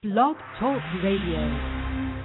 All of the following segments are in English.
Blog Talk Radio.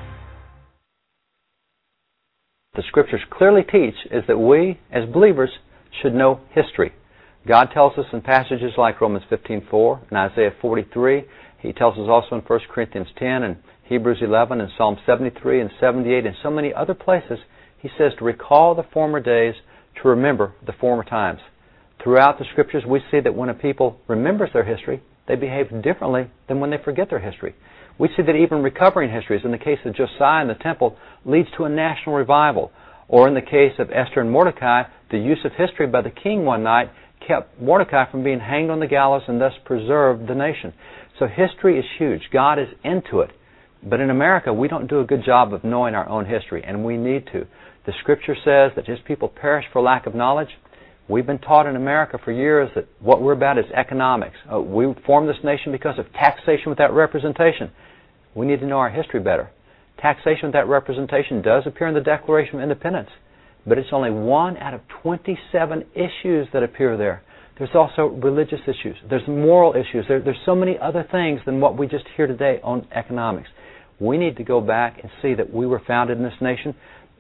The Scriptures clearly teach is that we, as believers, should know history. God tells us in passages like Romans 15:4 and Isaiah 43. He tells us also in 1 Corinthians 10 and Hebrews 11 and Psalm 73 and 78 and so many other places. He says to recall the former days, to remember the former times. Throughout the Scriptures, we see that when a people remembers their history, they behave differently than when they forget their history. We see that even recovering histories, in the case of Josiah and the temple, leads to a national revival. Or in the case of Esther and Mordecai, the use of history by the king one night kept Mordecai from being hanged on the gallows and thus preserved the nation. So history is huge. God is into it. But in America, we don't do a good job of knowing our own history, and we need to. The Scripture says that His people perish for lack of knowledge. We've been taught in America for years that what we're about is economics. We formed this nation because of taxation without representation. We need to know our history better. Taxation without representation does appear in the Declaration of Independence, but it's only one out of 27 issues that appear there. There's also religious issues. There's moral issues. There's so many other things than what we just hear today on economics. We need to go back and see that we were founded in this nation.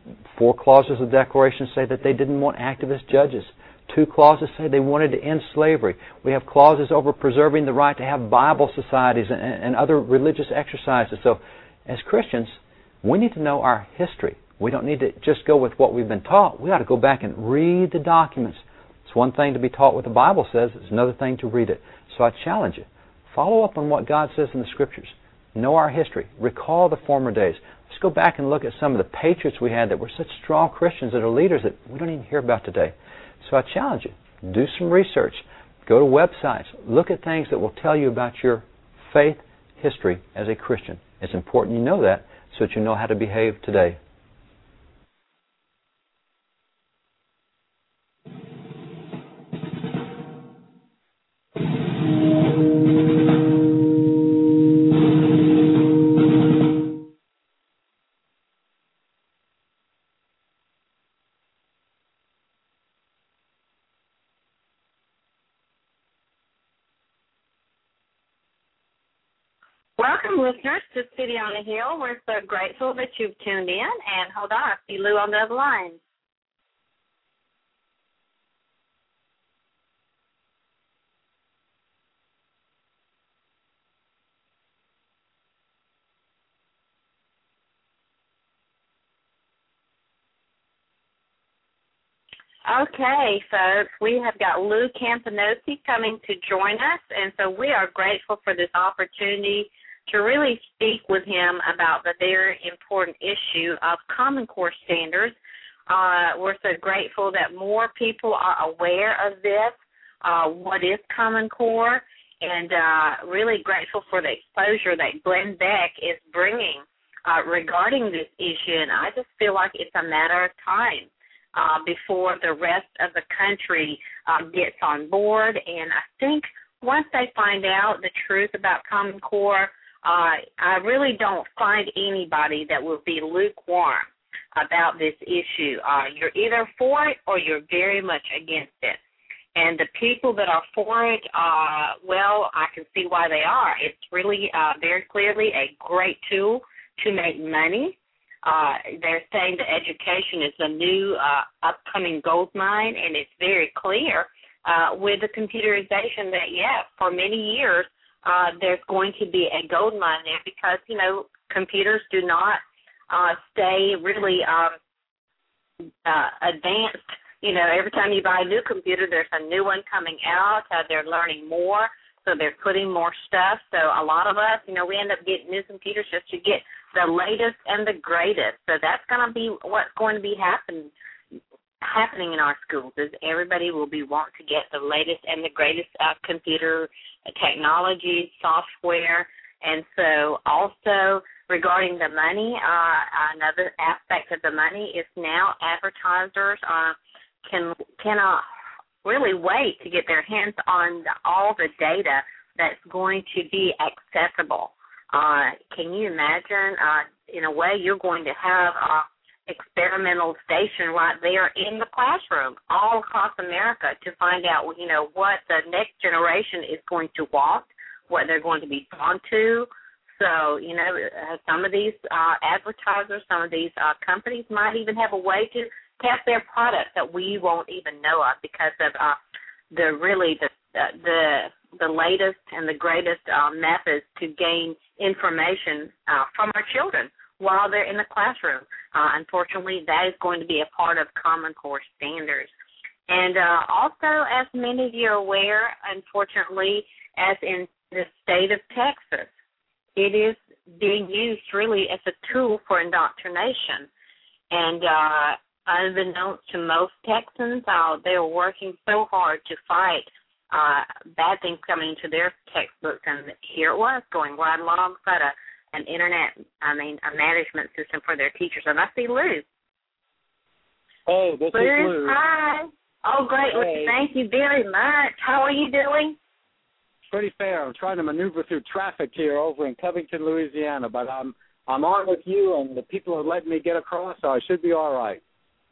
4 clauses of the Declaration say that they didn't want activist judges. 2 clauses say they wanted to end slavery. We have clauses over preserving the right to have Bible societies and other religious exercises. So, as Christians, we need to know our history. We don't need to just go with what we've been taught. We ought to go back and read the documents. It's one thing to be taught what the Bible says. It's another thing to read it. So I challenge you. Follow up on what God says in the Scriptures. Know our history. Recall the former days. Let's go back and look at some of the patriots we had that were such strong Christians that are leaders that we don't even hear about today. So I challenge you. Do some research. Go to websites. Look at things that will tell you about your faith history as a Christian. It's important you know that so that you know how to behave today. Welcome, listeners, to City on the Hill. We're so grateful that you've tuned in. And hold on, I see Lou on the other line. Okay, folks, we have got Lou Campanosi coming to join us, and so we are grateful for this opportunity to really speak with him about the very important issue of Common Core standards. We're so grateful that more people are aware of this, what is Common Core, and really grateful for the exposure that Glenn Beck is bringing regarding this issue, and I just feel like it's a matter of time before the rest of the country gets on board. And I think once they find out the truth about Common Core, I really don't find anybody that will be lukewarm about this issue. You're either for it or you're very much against it. And the people that are for it, well, I can see why they are. It's really very clearly a great tool to make money. They're saying that education is the new upcoming gold mine, and it's very clear with the computerization that, yeah, for many years there's going to be a gold mine there because, you know, computers do not stay really advanced. You know, every time you buy a new computer, there's a new one coming out. They're learning more, so they're putting more stuff. So a lot of us, you know, we end up getting new computers just to get the latest and the greatest. So that's going to be what's going to be happening in our schools is everybody will be wanting to get the latest and the greatest computer technology, software. And so also regarding the money, another aspect of the money is now advertisers cannot really wait to get their hands on all the data that's going to be accessible. Can you imagine, in a way, you're going to have experimental station right there in the classroom all across America to find out, you know, what the next generation is going to want, what they're going to be drawn to. So, some of these advertisers, some of these companies might even have a way to test their products that we won't even know of because of the latest and the greatest methods to gain information from our children while they're in the classroom. Unfortunately, that is going to be a part of Common Core standards. And also, as many of you are aware, unfortunately, as in the state of Texas, it is being used really as a tool for indoctrination. And unbeknownst to most Texans, they are working so hard to fight bad things coming into their textbooks. And here it was, going right alongside a management system for their teachers. And I see Lou. Hey, this is Lou. Hi. Oh, great. Hey. Thank you very much. How are you doing? Pretty fair. I'm trying to maneuver through traffic here over in Covington, Louisiana, but I'm on with you, and the people are letting me get across, so I should be all right.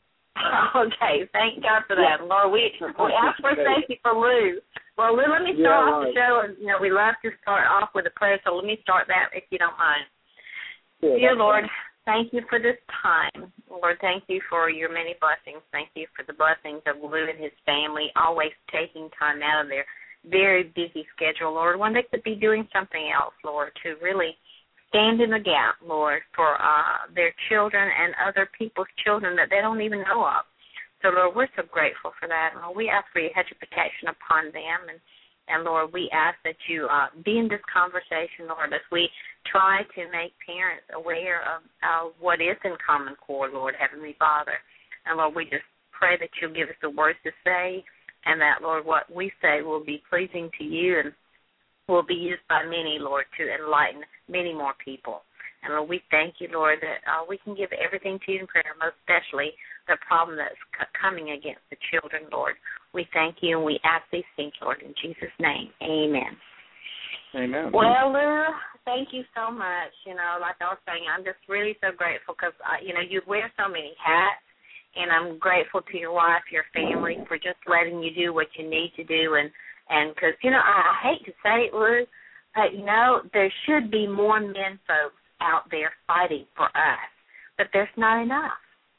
Okay, thank God for that. Lord, we ask for safety for Lou. Well, Lou, let me start off the show, and we love to start off with a prayer, so let me start that if you don't mind. Dear Lord, thank you for this time. Lord, thank you for your many blessings. Thank you for the blessings of Lou and his family, always taking time out of their very busy schedule, Lord, when they could be doing something else, Lord, to really stand in the gap, Lord, for their children and other people's children that they don't even know of. So, Lord, we're so grateful for that. Lord, we ask for your hedge of protection upon them. And Lord, we ask that you be in this conversation, Lord, as we try to make parents aware of what is in Common Core, Lord, Heavenly Father. And, Lord, we just pray that you'll give us the words to say and that, Lord, what we say will be pleasing to you and will be used by many, Lord, to enlighten many more people. And, Lord, we thank you, Lord, that we can give everything to you in prayer, most especially the problem that's coming against the children, Lord. We thank you and we ask these things, Lord, in Jesus' name. Amen. Amen. Well, Lou, thank you so much. Like I was saying, I'm just really so grateful because, you wear so many hats, and I'm grateful to your wife, your family, for just letting you do what you need to do. And because, I hate to say it, Lou, but, there should be more men folks out there fighting for us, but there's not enough.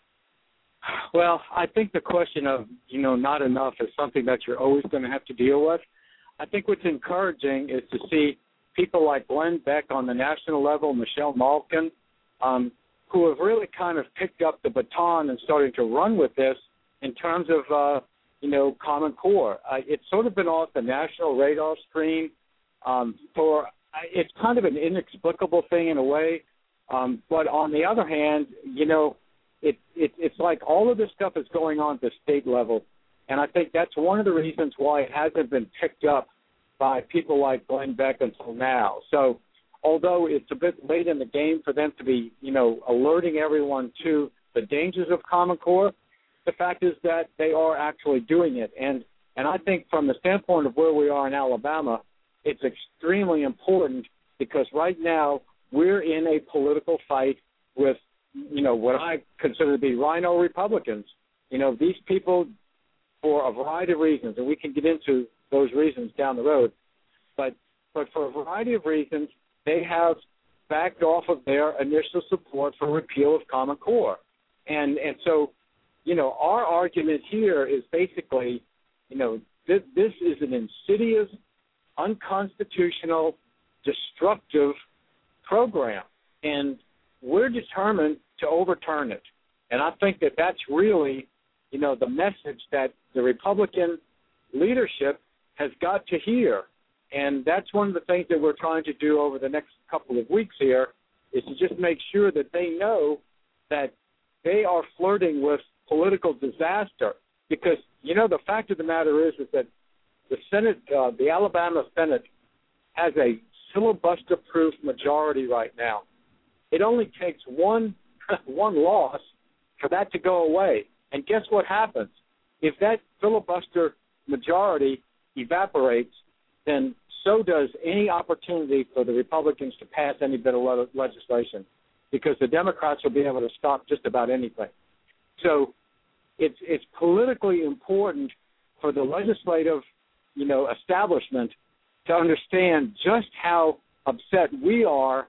Well, I think the question of, not enough is something that you're always going to have to deal with. I think what's encouraging is to see people like Glenn Beck on the national level, Michelle Malkin, who have really kind of picked up the baton and starting to run with this in terms of, Common Core. It's sort of been off the national radar screen it's kind of an inexplicable thing in a way. But on the other hand, it's like all of this stuff is going on at the state level. And I think that's one of the reasons why it hasn't been picked up by people like Glenn Beck until now. So although it's a bit late in the game for them to be, alerting everyone to the dangers of Common Core, the fact is that they are actually doing it. And I think from the standpoint of where we are in Alabama, it's extremely important because right now we're in a political fight with, what I consider to be rhino Republicans. These people, for a variety of reasons, and we can get into those reasons down the road, but for a variety of reasons, they have backed off of their initial support for repeal of Common Core. And so, our argument here is basically, this is an insidious, unconstitutional, destructive program, and we're determined to overturn it. And I think that that's really, the message that the Republican leadership has got to hear. And that's one of the things that we're trying to do over the next couple of weeks here is to just make sure that they know that they are flirting with political disaster. Because, the fact of the matter is that the Senate, the Alabama Senate, has a filibuster-proof majority right now. It only takes one loss for that to go away. And guess what happens? If that filibuster majority evaporates, then so does any opportunity for the Republicans to pass any bit of legislation, because the Democrats will be able to stop just about anything. So it's politically important for the legislative, establishment to understand just how upset we are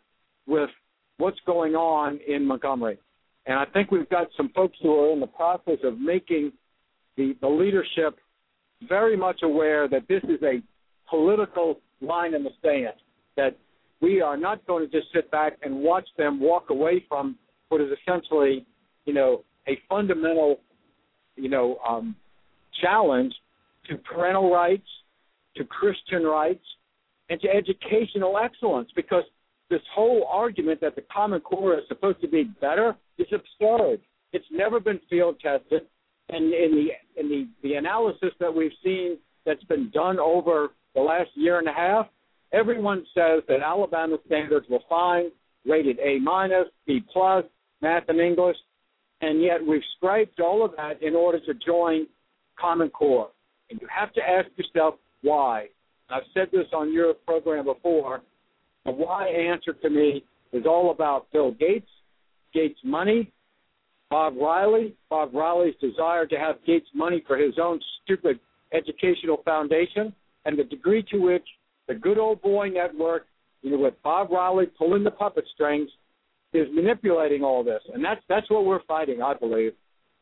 with what's going on in Montgomery. And I think we've got some folks who are in the process of making the leadership very much aware that this is a political line in the sand, that we are not going to just sit back and watch them walk away from what is essentially, a fundamental, challenge to parental rights, to Christian rights, and to educational excellence, because this whole argument that the Common Core is supposed to be better is absurd. It's never been field tested, and in the analysis that we've seen that's been done over the last year and a half, everyone says that Alabama standards were fine, rated A-, B+, math and English, and yet we've scraped all of that in order to join Common Core. And you have to ask yourself why. I've said this on your program before. The why answer to me is all about Bill Gates, Gates' money, Bob Riley's desire to have Gates' money for his own stupid educational foundation, and the degree to which the good old boy network, with Bob Riley pulling the puppet strings, is manipulating all this. And that's what we're fighting, I believe.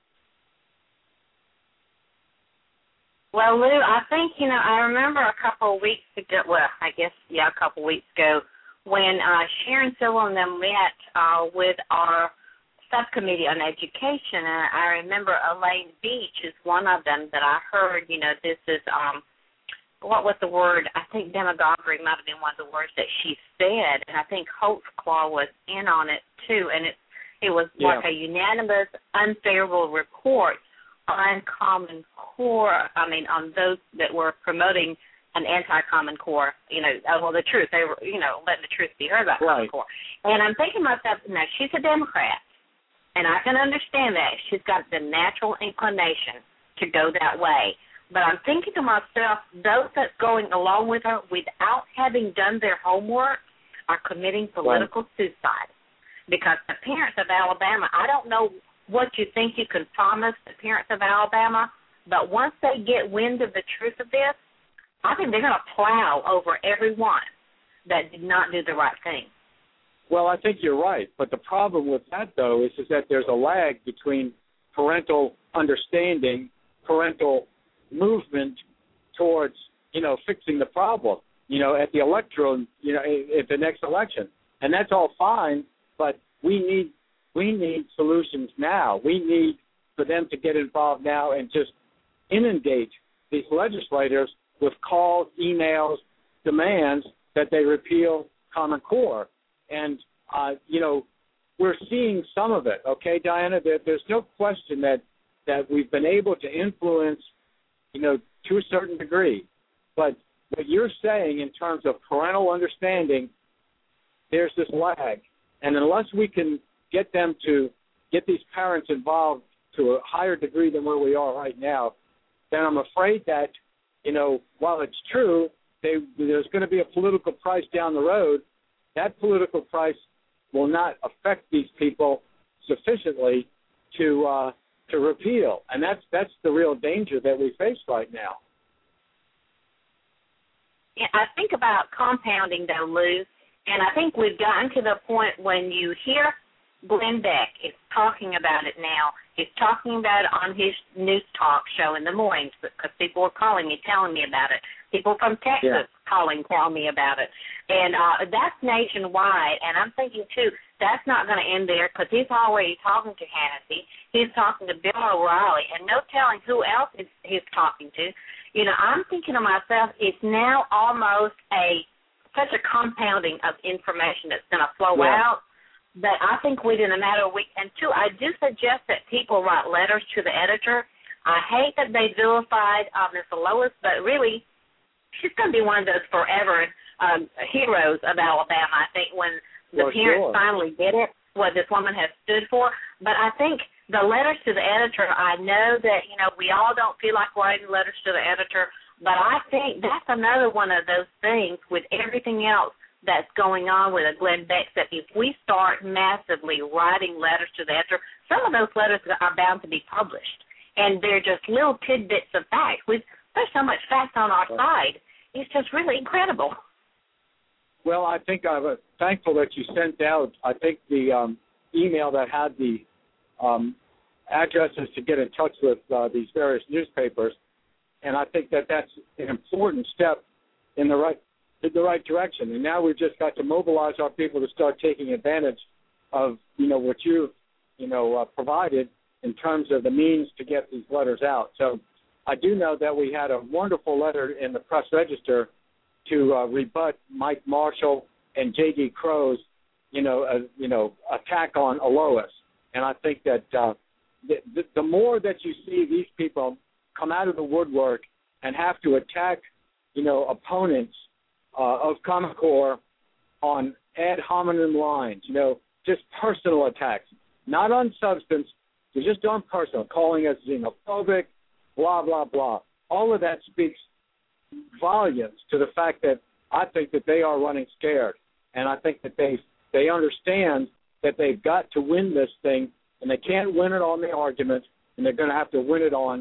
Well, Lou, I think, I remember a couple of weeks ago, a couple of weeks ago, when Sharon Silver and them met with our subcommittee on education, and I remember Elaine Beach is one of them that I heard, this is, what was the word? I think demagoguery might have been one of the words that she said, and I think Holtzclaw was in on it too, and it was like a unanimous, unfavorable report on Common Core, on those that were promoting an anti-Common Core, the truth. They were, letting the truth be heard about Common Core. And I'm thinking to myself, now, she's a Democrat, and I can understand that. She's got the natural inclination to go that way. But I'm thinking to myself, those that's going along with her without having done their homework are committing political suicide. Because the parents of Alabama, I don't know what you think you can promise the parents of Alabama, but once they get wind of the truth of this, I think they're going to plow over everyone that did not do the right thing. Well, I think you're right. But the problem with that, though, is that there's a lag between parental understanding, parental movement towards, fixing the problem, at the electoral, at the next election. And that's all fine, but we need solutions now. We need for them to get involved now and just inundate these legislators with calls, emails, demands that they repeal Common Core. And, we're seeing some of it, okay, Diana? There's no question that we've been able to influence, to a certain degree. But what you're saying in terms of parental understanding, there's this lag. And unless we can get these parents involved to a higher degree than where we are right now, then I'm afraid that, while it's true, there's going to be a political price down the road. That political price will not affect these people sufficiently to repeal, and that's the real danger that we face right now. Yeah, I think about compounding, though, Lou, and I think we've gotten to the point when you hear Glenn Beck is talking about it now. He's talking about it on his news talk show in the mornings because people are calling me, telling me about it. People from Texas calling, telling me about it. And that's nationwide. And I'm thinking, too, that's not going to end there because he's already talking to Hannity. He's talking to Bill O'Reilly, and no telling who else he's talking to. I'm thinking to myself, it's now almost such a compounding of information that's going to flow out that I think within a matter of weeks. And, two, I do suggest that people write letters to the editor. I hate that they vilified Ms. Lois, but really, she's going to be one of those forever heroes of Alabama, I think, when the parents finally get it, what this woman has stood for. But I think the letters to the editor, I know that, we all don't feel like writing letters to the editor, but I think that's another one of those things with everything else that's going on with a Glenn Beck, that if we start massively writing letters to the editor, some of those letters are bound to be published. And they're just little tidbits of facts. There's so much fact on our side. It's just really incredible. Well, I think I'm thankful that you sent out, I think, the email that had the addresses to get in touch with these various newspapers, and I think that that's an important step in the right direction. And now we've just got to mobilize our people to start taking advantage of, what you've, provided in terms of the means to get these letters out. So I do know that we had a wonderful letter in the Press Register to rebut Mike Marshall and J.D. Crow's, attack on Alois. And I think that the more that you see these people come out of the woodwork and have to attack, opponents of Common Core on ad hominem lines, just personal attacks, not on substance, but just on personal, calling us xenophobic, blah, blah, blah. All of that speaks volumes to the fact that I think that they are running scared. And I think that they understand that they've got to win this thing, and they can't win it on the argument, and they're going to have to win it on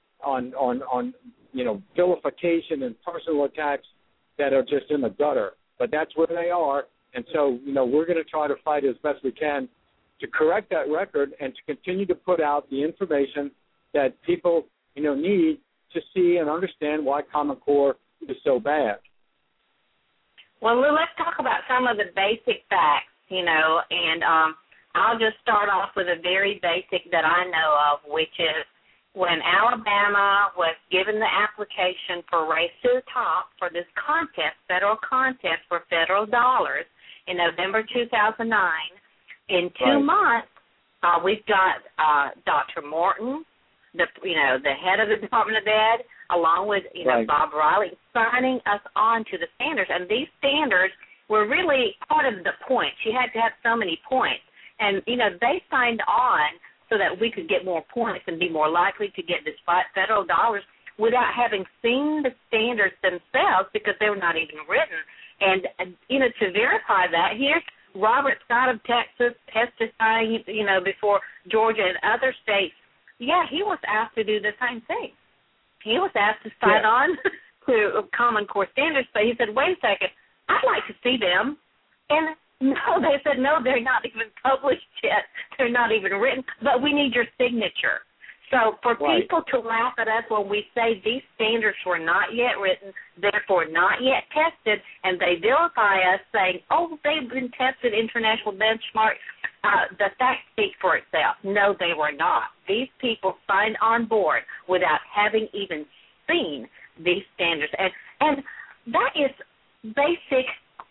vilification and personal attacks that are just in the gutter. But that's where they are, and so, we're going to try to fight as best we can to correct that record and to continue to put out the information that people, need to see and understand why Common Core is so bad. Well, Lou, let's talk about some of the basic facts, and I'll just start off with a very basic that I know of, which is when Alabama was given the application for Race to the Top for this contest, federal contest for federal dollars in November 2009, in 2 months, we've got Dr. Morton, the head of the Department of Ed, along with Bob Riley, signing us on to the standards. And these standards were really part of the points. You had to have so many points. And, they signed on so that we could get more points and be more likely to get this federal dollars without having seen the standards themselves because they were not even written. And, to verify that, here's Robert Scott of Texas testifying, before Georgia and other states. Yeah, he was asked to do the same thing. He was asked to sign on to Common Core standards, but he said, wait a second, I'd like to see them. And no, they said, no, they're not even published yet. They're not even written, but we need your signature. So for people to laugh at us when we say these standards were not yet written, therefore not yet tested, and they vilify us saying, oh, they've been tested, international benchmark, the facts speak for itself. No, they were not. These people signed on board without having even seen these standards. And that is basic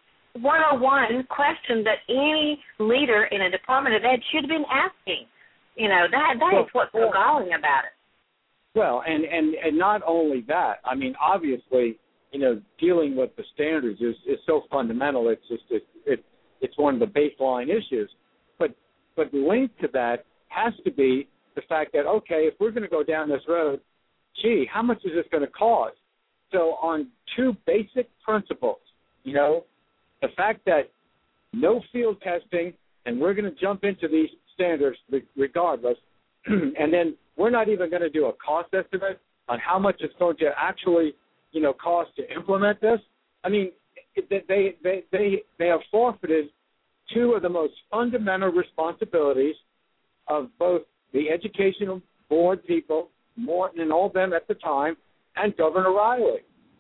101 question that any leader in a Department of Ed should have been asking. That is what's so galling about it. Well, and not only that. I mean, obviously, dealing with the standards is so fundamental. It's one of the baseline issues. But linked to that has to be the fact that, okay, if we're going to go down this road, gee, how much is this going to cost? So on two basic principles, the fact that no field testing, and we're going to jump into these standards regardless, and then we're not even going to do a cost estimate on how much it's going to actually, cost to implement this. I mean, they have forfeited two of the most fundamental responsibilities of both the educational board people, Morton and all them at the time, and Governor Riley.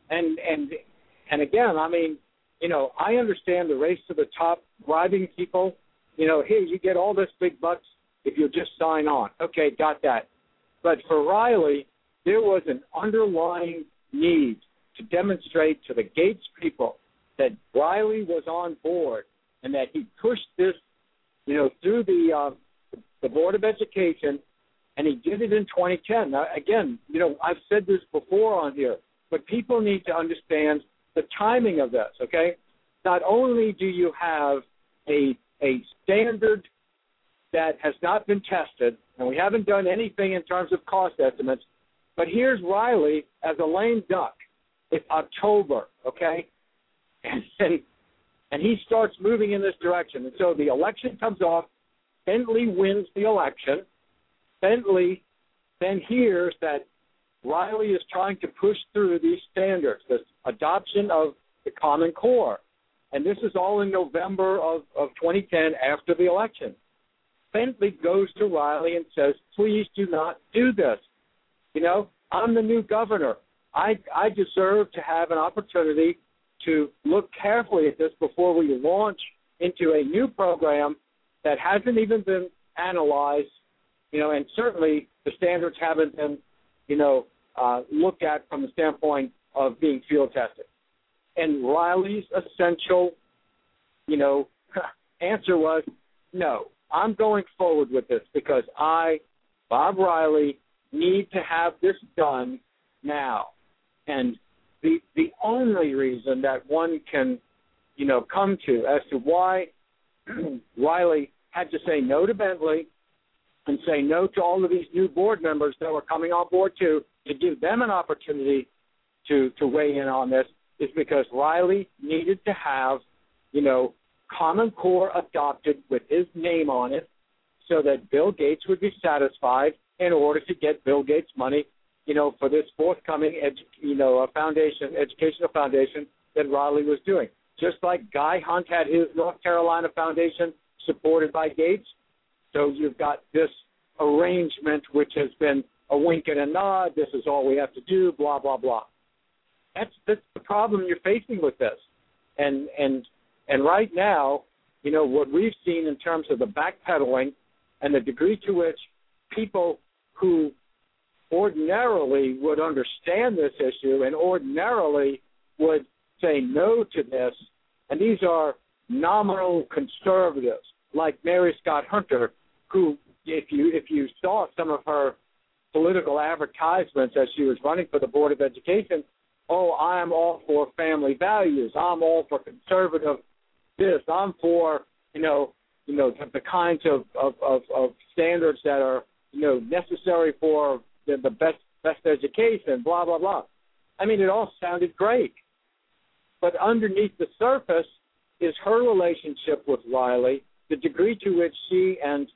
And again, I mean, I understand the race to the top, bribing people. Here, you get all this big bucks if you just sign on. Okay, got that. But for Riley, there was an underlying need to demonstrate to the Gates people that Riley was on board and that he pushed this, through the Board of Education, and he did it in 2010. Now, again, I've said this before on here, but people need to understand the timing of this, okay? Not only do you have a standard that has not been tested, and we haven't done anything in terms of cost estimates, but here's Riley as a lame duck. It's October, okay? And he starts moving in this direction. And so the election comes off. Bentley wins the election. Bentley then hears that Riley is trying to push through these standards, this adoption of the Common Core. and this is all in November of 2010 after the election. Bentley goes to Riley and says, please do not do this. You know, I'm the new governor. I deserve to have an opportunity to look carefully at this before we launch into a new program that hasn't even been analyzed, you know, and certainly the standards haven't been, you know, looked at from the standpoint of being field tested. And Riley's essential, you know, answer was, no, I'm going forward with this because I, Bob Riley, need to have this done now. And the only reason that one can, you know, come to as to why Riley had to say no to Bentley and say no to all of these new board members that were coming on board too, to give them an opportunity to weigh in on this, is because Riley needed to have, you know, Common Core adopted with his name on it so that Bill Gates would be satisfied in order to get Bill Gates money, you know, for this forthcoming, educational foundation that Riley was doing. Just like Guy Hunt had his North Carolina foundation supported by Gates, so you've got this arrangement which has been a wink and a nod, this is all we have to do, blah, blah, blah. That's the problem you're facing with this. And right now, you know, what we've seen in terms of the backpedaling and the degree to which people who ordinarily would understand this issue and ordinarily would say no to this, and these are nominal conservatives like Mary Scott Hunter, who, if you saw some of her political advertisements as she was running for the Board of Education, oh, I'm all for family values, I'm all for conservative this, I'm for, you know, the kinds of standards that are, you know, necessary for the best education, blah, blah, blah. I mean, it all sounded great. But underneath the surface is her relationship with Riley, the degree to which she and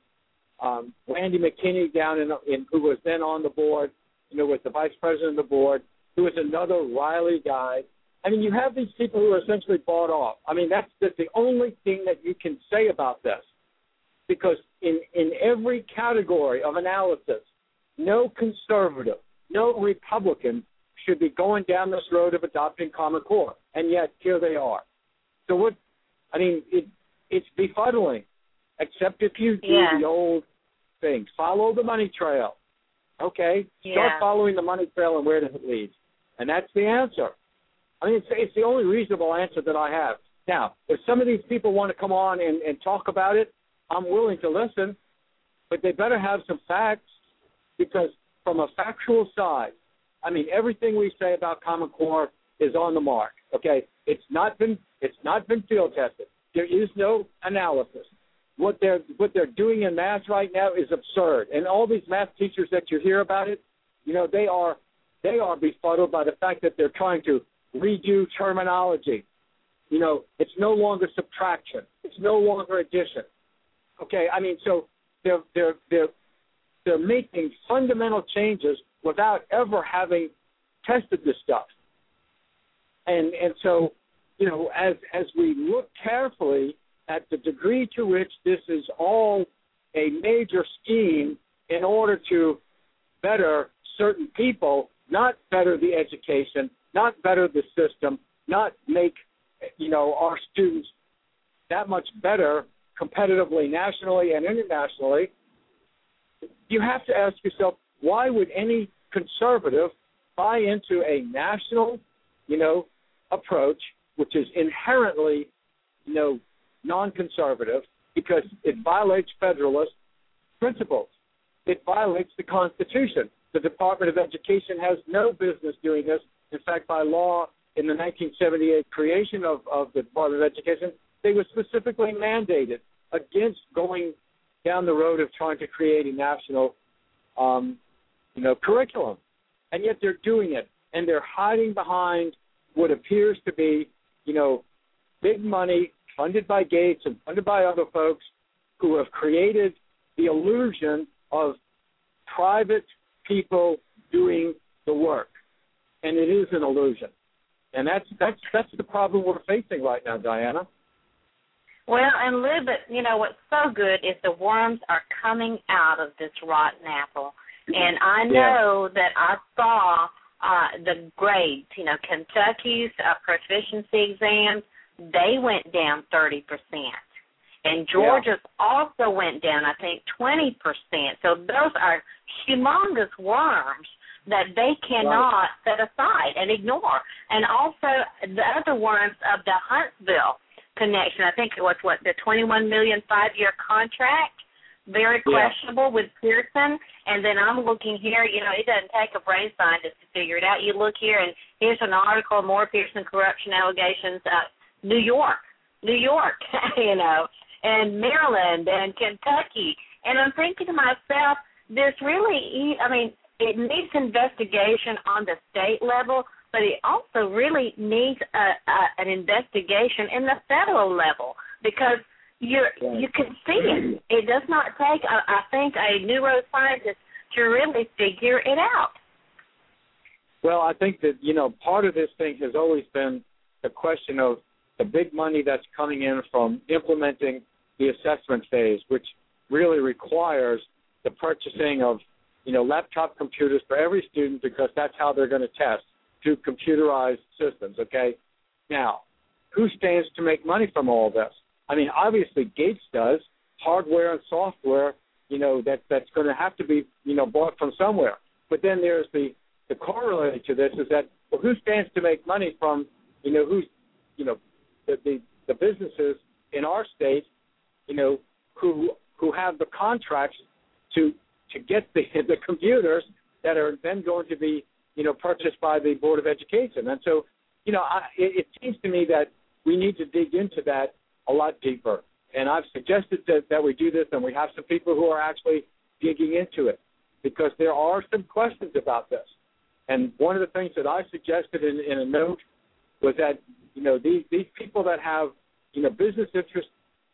Randy McKinney down in who was then on the board, you know, was the vice president of the board, who was another Riley guy. I mean, you have these people who are essentially bought off. I mean, that's the only thing that you can say about this. Because in every category of analysis, no conservative, no Republican should be going down this road of adopting Common Core. And yet, here they are. So what, I mean, it's befuddling, except if you do the old things. Follow the money trail. Okay? Start following the money trail, and where does it lead? And that's the answer. I mean, it's the only reasonable answer that I have. Now, if some of these people want to come on and talk about it, I'm willing to listen, but they better have some facts, because from a factual side, I mean, everything we say about Common Core is on the mark. Okay, it's not been field tested. There is no analysis. What they're doing in math right now is absurd. And all these math teachers that you hear about it, you know, they are befuddled by the fact that they're trying to redo terminology. You know, it's no longer subtraction. It's no longer addition. Okay, I mean, so they're making fundamental changes without ever having tested this stuff. And so, you know, as we look carefully at the degree to which this is all a major scheme in order to better certain people, not better the education, not better the system, not make, you know, our students that much better competitively, nationally and internationally, you have to ask yourself, why would any conservative buy into a national, you know, approach, which is inherently, you know, non-conservative, because it violates Federalist principles. It violates the Constitution. The Department of Education has no business doing this. In fact, by law, in the 1978 creation of the Department of Education, they were specifically mandated against going down the road of trying to create a national, you know, curriculum. And yet they're doing it, and they're hiding behind what appears to be, you know, big money funded by Gates and funded by other folks who have created the illusion of private people doing the work. And it is an illusion. And that's the problem we're facing right now, Diana. Well, and Lou, but you know what's so good is the worms are coming out of this rotten apple. And I know that I saw the grades, you know, Kentucky's proficiency exams, they went down 30%. And Georgia's also went down, I think, 20%. So those are humongous worms that they cannot set aside and ignore. And also the other worms of the Huntsville connection, I think it was, the $21 million 5-year contract, very questionable with Pearson. And then I'm looking here, you know, it doesn't take a brain scientist to figure it out. You look here, and here's an article, more Pearson corruption allegations, New York, you know, and Maryland and Kentucky. And I'm thinking to myself, this really, I mean, it needs investigation on the state level, but it also really needs an investigation in the federal level, because you can see it. It does not take, I think, a neuroscientist to really figure it out. Well, I think that, you know, part of this thing has always been the question of the big money that's coming in from implementing the assessment phase, which really requires the purchasing of, you know, laptop computers for every student, because that's how they're going to test, through computerized systems, okay? Now, who stands to make money from all this? I mean, obviously Gates does, hardware and software, you know, that's going to have to be, you know, bought from somewhere. But then there's the corollary to this is that, well, who stands to make money from, you know, who's, you know, the businesses in our state, you know, who have the contracts to get the computers that are then going to be, you know, purchased by the Board of Education. And so, you know, it seems to me that we need to dig into that a lot deeper. And I've suggested that we do this, and we have some people who are actually digging into it, because there are some questions about this. And one of the things that I suggested in a note was that, you know, these people that have, you know, business interests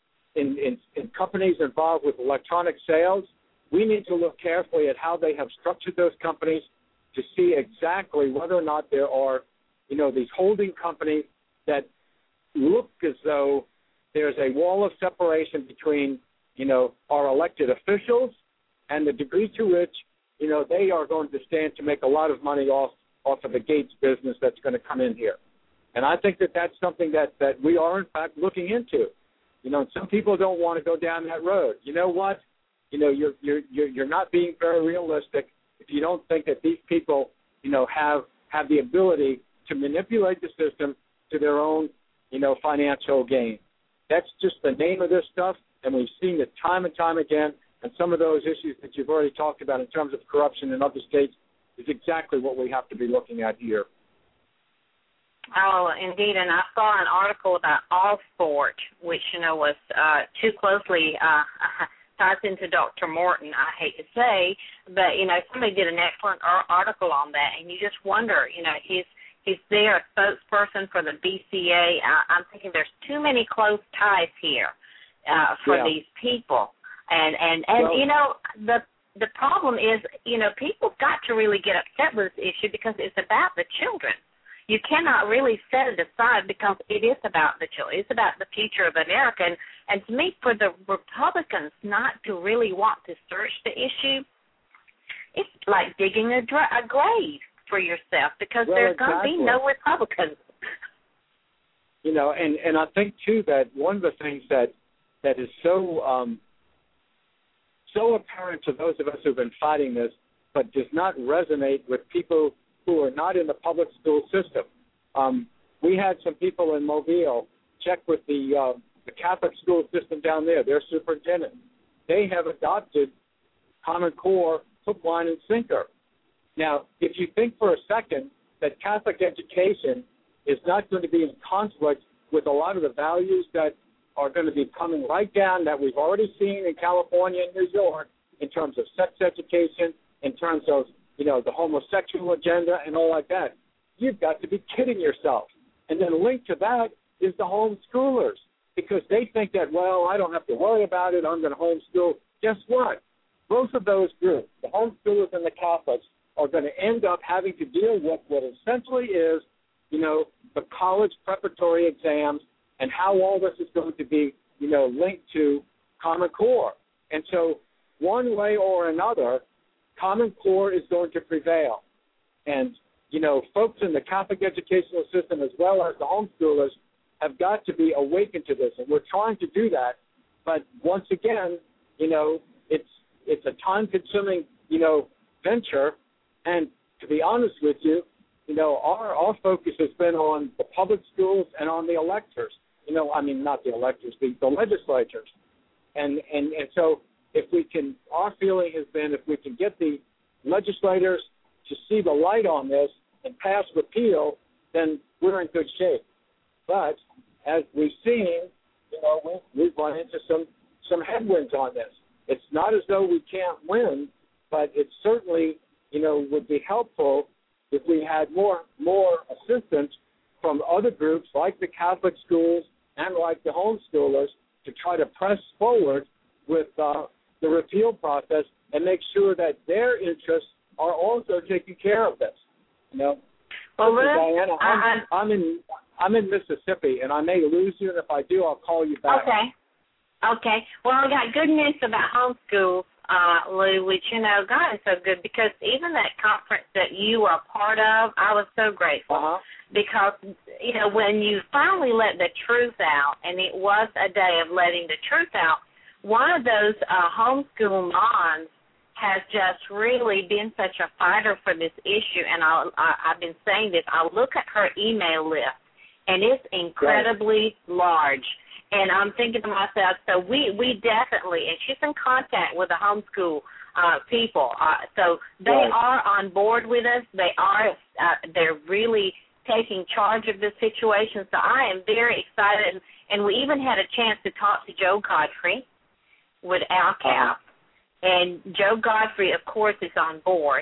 in companies involved with electronic sales, we need to look carefully at how they have structured those companies to see exactly whether or not there are, you know, these holding companies that look as though there's a wall of separation between, you know, our elected officials and the degree to which, you know, they are going to stand to make a lot of money off of the Gates business that's going to come in here. And I think that that's something that we are, in fact, looking into. You know, some people don't want to go down that road. You know what? You know, you're not being very realistic if you don't think that these people, you know, have the ability to manipulate the system to their own, you know, financial gain. That's just the name of this stuff, and we've seen it time and time again. And some of those issues that you've already talked about in terms of corruption in other states is exactly what we have to be looking at here. Oh, indeed, and I saw an article about Allsport, which, you know, was too closely ties into Dr. Morton, I hate to say, but, you know, somebody did an excellent article on that, and you just wonder, you know, he's there, a spokesperson for the BCA. I'm thinking there's too many close ties here for these people. And well, you know, the problem is, you know, people got to really get upset with this issue because it's about the children. You cannot really set it aside because it is about the children. It's about the future of America. And to me, for the Republicans not to really want to search the issue, it's like digging a grave for yourself, because there's going to be no Republicans. You know, and I think, too, that one of the things that is so apparent to those of us who've been fighting this, but does not resonate with people who are not in the public school system. We had some people in Mobile check with the Catholic school system down there, their superintendent. They have adopted Common Core hook, line, and sinker. Now, if you think for a second that Catholic education is not going to be in conflict with a lot of the values that are going to be coming right down that we've already seen in California and New York in terms of sex education, in terms of, you know, the homosexual agenda and all like that, you've got to be kidding yourself. And then linked to that is the homeschoolers, because they think that, well, I don't have to worry about it, I'm going to homeschool. Guess what? Both of those groups, the homeschoolers and the Catholics, are going to end up having to deal with what essentially is, the college preparatory exams and how all this is going to be, linked to Common Core. And so one way or another, Common Core is going to prevail. And, folks in the Catholic educational system as well as the homeschoolers have got to be awakened to this. And we're trying to do that. But once again, it's a time-consuming, venture. And to be honest with you, our focus has been on the public schools and on the electors. Not the electors, the legislatures. And so our feeling has been if we can get the legislators to see the light on this and pass repeal, then we're in good shape. But as we've seen, we've run into some headwinds on this. It's not as though we can't win, but it certainly, would be helpful if we had more assistance from other groups like the Catholic schools and like the homeschoolers to try to press forward with the repeal process and make sure that their interests are also taken care of this. Well, Diana, I'm in Mississippi, and I may lose you, and if I do, I'll call you back. Okay. Well, I got good news about homeschools, Lou, which, God is so good, because even that conference that you were a part of, I was so grateful. Because, when you finally let the truth out, and it was a day of letting the truth out, one of those homeschool moms has just really been such a fighter for this issue, and I've been saying this. I look at her email list, and it's incredibly large. And I'm thinking to myself, so we definitely, and she's in contact with the homeschool people, so they are on board with us. They're really taking charge of this situation. So I am very excited, and we even had a chance to talk to Joe Godfrey with ALCAP. And Joe Godfrey, of course, is on board.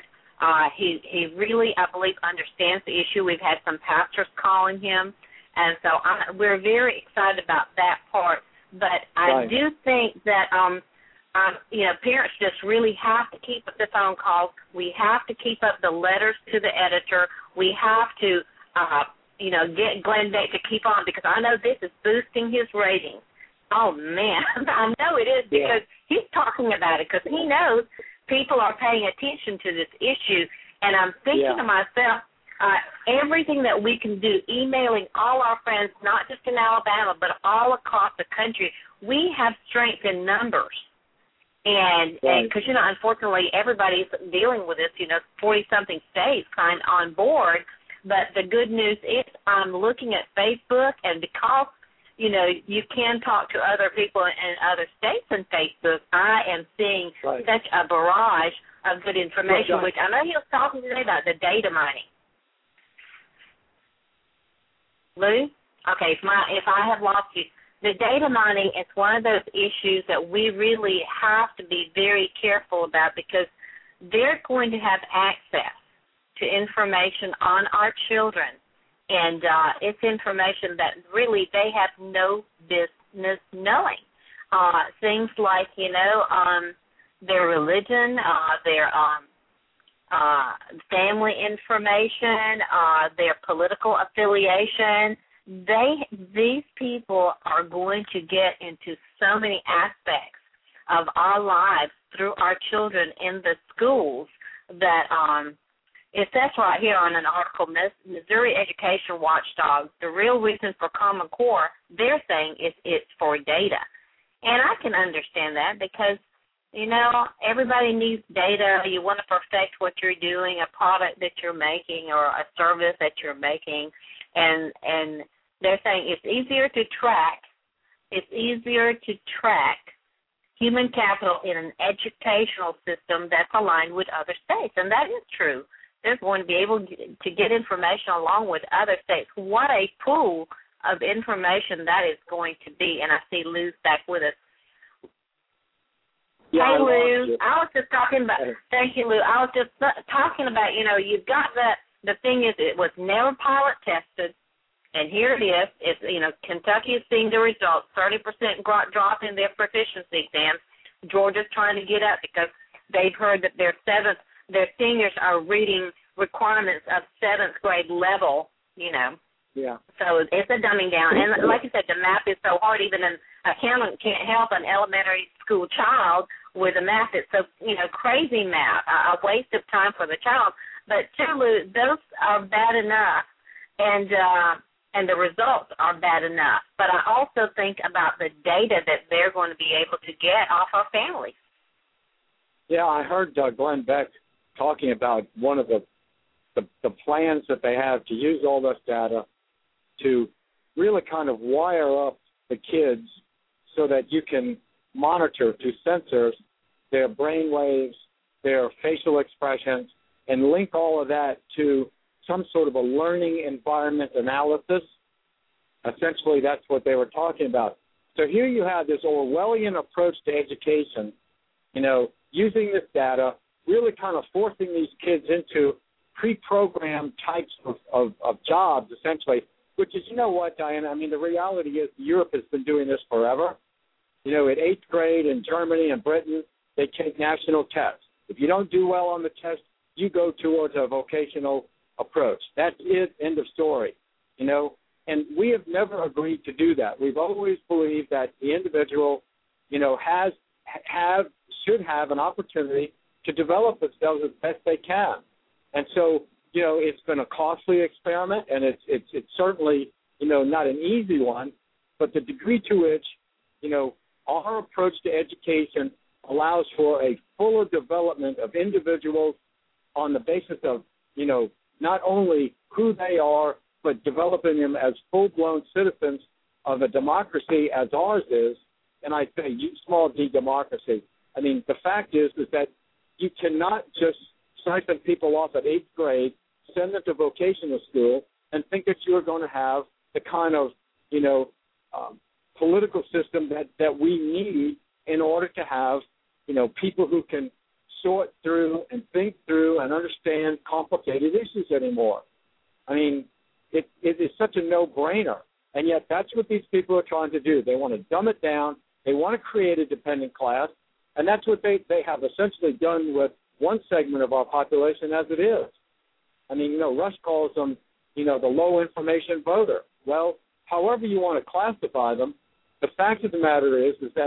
He really, I believe, understands the issue. We've had some pastors calling him. And so we're very excited about that part. But I do think that, parents just really have to keep up the phone calls. We have to keep up the letters to the editor. We have to, get Glenn Beck to keep on, because I know this is boosting his ratings. Oh, man, I know it is, because he's talking about it, because he knows people are paying attention to this issue. And I'm thinking to myself, everything that we can do, emailing all our friends, not just in Alabama, but all across the country, we have strength in numbers. And because, unfortunately, everybody's dealing with this, 40-something states kind of on board. But the good news is I'm looking at Facebook, and because you can talk to other people in other states on Facebook, I am seeing such a barrage of good information, which I know he was talking today about the data mining. Lou? Okay, if I have lost you. The data mining is one of those issues that we really have to be very careful about, because they're going to have access to information on our children. And it's information that really they have no business knowing. Things like, their religion, their family information, their political affiliation. These people are going to get into so many aspects of our lives through our children in the schools that it says right here on an article, Missouri Education Watchdog, the real reason for Common Core, they're saying it's for data. And I can understand that because, everybody needs data. You want to perfect what you're doing, a product that you're making or a service that you're making. And they're saying it's easier to track human capital in an educational system that's aligned with other states. And that is true. They're going to be able to get information along with other states. What a pool of information that is going to be. And I see Lou's back with us. Yeah, hey, Lou, I was just talking about, thank you, Lou. I was just talking about, you've got the thing is it was never pilot tested. And here it is. It's, Kentucky is seeing the results, 30% drop in their proficiency exams. Georgia's trying to get up because they've heard that their seniors are reading requirements of 7th grade level, Yeah. So it's a dumbing down. And like I said, the math is so hard. Even an accountant can't help an elementary school child with the math. It's so, crazy math, a waste of time for the child. But, Lou, those are bad enough, and the results are bad enough. But I also think about the data that they're going to be able to get off our families. Yeah, I heard Glenn Beck talking about one of the plans that they have to use all this data to really kind of wire up the kids so that you can monitor through sensors their brain waves, their facial expressions, and link all of that to some sort of a learning environment analysis. Essentially, that's what they were talking about. So here you have this Orwellian approach to education, using this data, really kind of forcing these kids into pre-programmed types of jobs, essentially, which is, Diana, I mean, the reality is Europe has been doing this forever. At 8th grade in Germany and Britain, they take national tests. If you don't do well on the test, you go towards a vocational approach. That's it, end of story, And we have never agreed to do that. We've always believed that the individual, should have an opportunity to develop themselves as best they can. And so, it's been a costly experiment, and it's certainly, not an easy one, but the degree to which, our approach to education allows for a fuller development of individuals on the basis of, not only who they are, but developing them as full-blown citizens of a democracy as ours is, and I say small d democracy. I mean, the fact is that you cannot just siphon people off at 8th grade, send them to vocational school, and think that you're going to have the kind of, political system that we need in order to have, people who can sort through and think through and understand complicated issues anymore. I mean, it is such a no-brainer, and yet that's what these people are trying to do. They want to dumb it down. They want to create a dependent class, and that's what they have essentially done with one segment of our population as it is. I mean, Rush calls them, the low information voter. Well, however you want to classify them, the fact of the matter is that,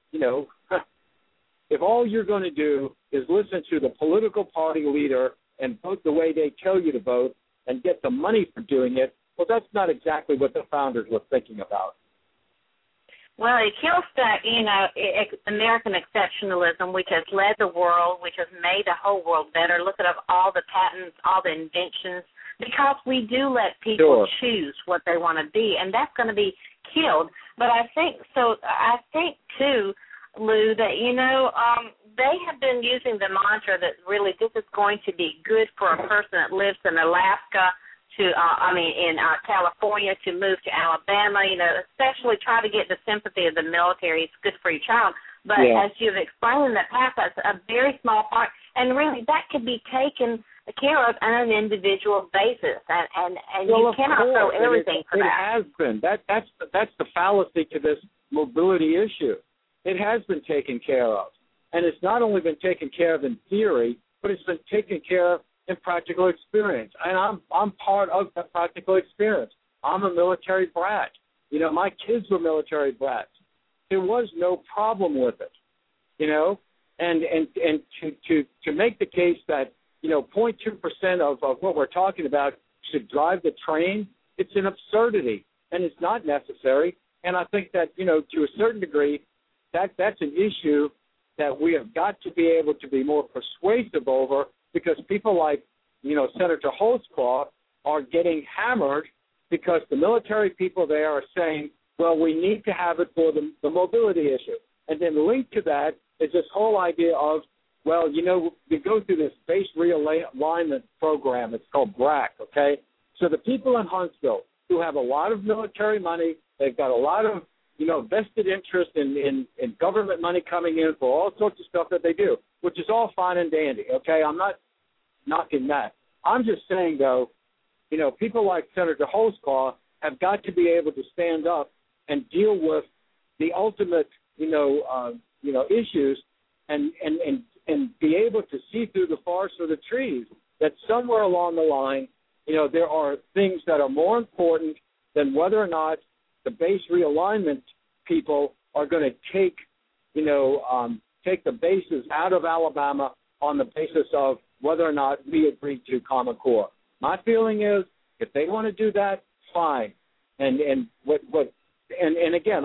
if all you're going to do is listen to the political party leader and vote the way they tell you to vote and get the money for doing it, well, that's not exactly what the founders were thinking about. Well, it kills that, American exceptionalism, which has led the world, which has made the whole world better. Look at all the patents, all the inventions, because we do let people choose what they want to be, and that's going to be killed. But I think, too, Lou, that, they have been using the mantra that really this is going to be good for a person that lives in Alaska in California to move to Alabama, especially try to get the sympathy of the military. It's good for your child. But as you've explained in the past, that's a very small part. And really, that could be taken care of on an individual basis. And you cannot throw everything for that. It has been. That's the fallacy to this mobility issue. It has been taken care of. And it's not only been taken care of in theory, but it's been taken care of in practical experience. And I'm part of that practical experience. I'm a military brat. My kids were military brats. There was no problem with it, and to make the case that, 0.2% of what we're talking about should drive the train, it's an absurdity, and it's not necessary. And I think that, to a certain degree, that's an issue that we have got to be able to be more persuasive over, because people like, Senator Holtzclaw are getting hammered because the military people there are saying, well, we need to have it for the mobility issue. And then linked to that is this whole idea of, well, we go through this base realignment program. It's called BRAC, okay? So the people in Huntsville who have a lot of military money, they've got a lot of, vested interest in government money coming in for all sorts of stuff that they do, which is all fine and dandy, okay? I'm not knocking that. I'm just saying, though, people like Senator Holtzclaw have got to be able to stand up and deal with the ultimate, issues and be able to see through the forest for the trees, that somewhere along the line there are things that are more important than whether or not the base realignment people are going to take the bases out of Alabama on the basis of whether or not we agree to Common Core. My feeling is, if they want to do that, fine. And again,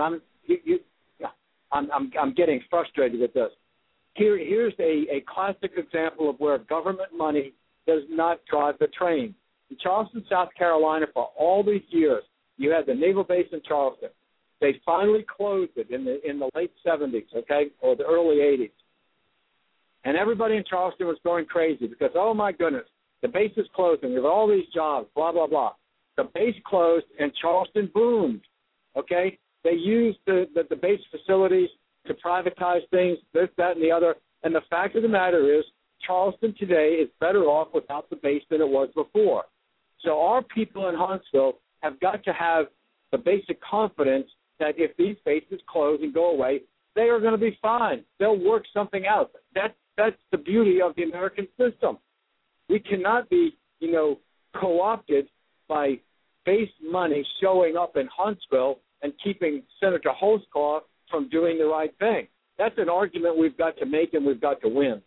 I'm getting frustrated with this. Here's a classic example of where government money does not drive the train. In Charleston, South Carolina, for all these years, you had the naval base in Charleston. They finally closed it in the late 70s, okay, or the early 80s. And everybody in Charleston was going crazy because, oh, my goodness, the base is closing. We have all these jobs, blah, blah, blah. The base closed and Charleston boomed, okay? They used the base facilities to privatize things, this, that, and the other. And the fact of the matter is Charleston today is better off without the base than it was before. So our people in Huntsville have got to have the basic confidence that if these bases close and go away, they are going to be fine. They'll work something out. That's the beauty of the American system. We cannot be, co-opted by base money showing up in Huntsville and keeping Senator Holtzclaw from doing the right thing. That's an argument we've got to make and we've got to win.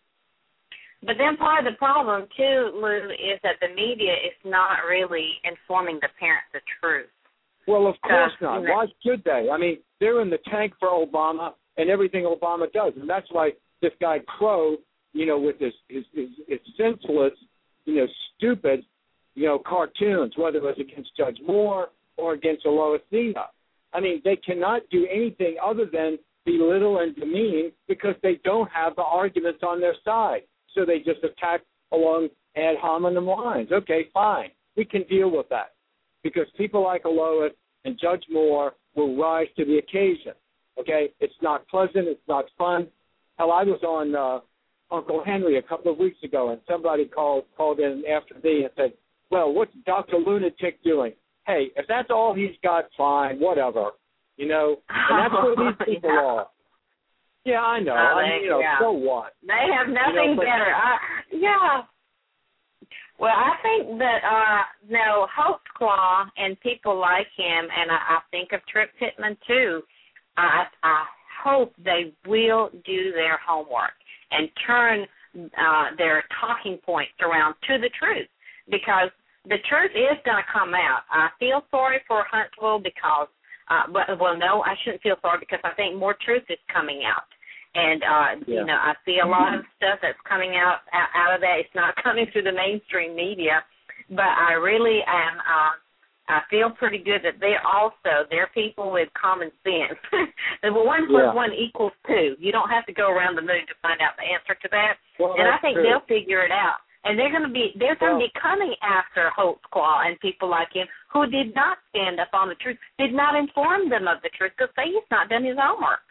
But then part of the problem, too, Lou, is that the media is not really informing the parents the truth. Well, of course not. Why should they? I mean, they're in the tank for Obama and everything Obama does. And that's why this guy Crow, with his senseless, stupid, cartoons, whether it was against Judge Moore or against Lois Zena. I mean, they cannot do anything other than belittle and demean because they don't have the arguments on their side. So they just attack along ad hominem lines. Okay, fine. We can deal with that because people like Lois and Judge Moore will rise to the occasion. Okay? It's not pleasant. It's not fun. Hell, I was on Uncle Henry a couple of weeks ago, and somebody called in after me and said, well, what's Dr. Lunatic doing? Hey, if that's all he's got, fine, whatever. And that's what these people are. Yeah, I know. So what? They have nothing better. Well, I think that, Holtzclaw and people like him, and I think of Trip Pittman too, I hope they will do their homework and turn their talking points around to the truth, because the truth is going to come out. I feel sorry for Huntsville because, no, I shouldn't feel sorry because I think more truth is coming out. And, I see a lot of stuff that's coming out of that. It's not coming through the mainstream media, but I really am, I feel pretty good that they're people with common sense. 1 plus 1 equals 2. You don't have to go around the moon to find out the answer to that. Well, and I think they'll figure it out. And they're going to be coming after Holtzclaw and people like him who did not stand up on the truth, did not inform them of the truth because he's not done his homework.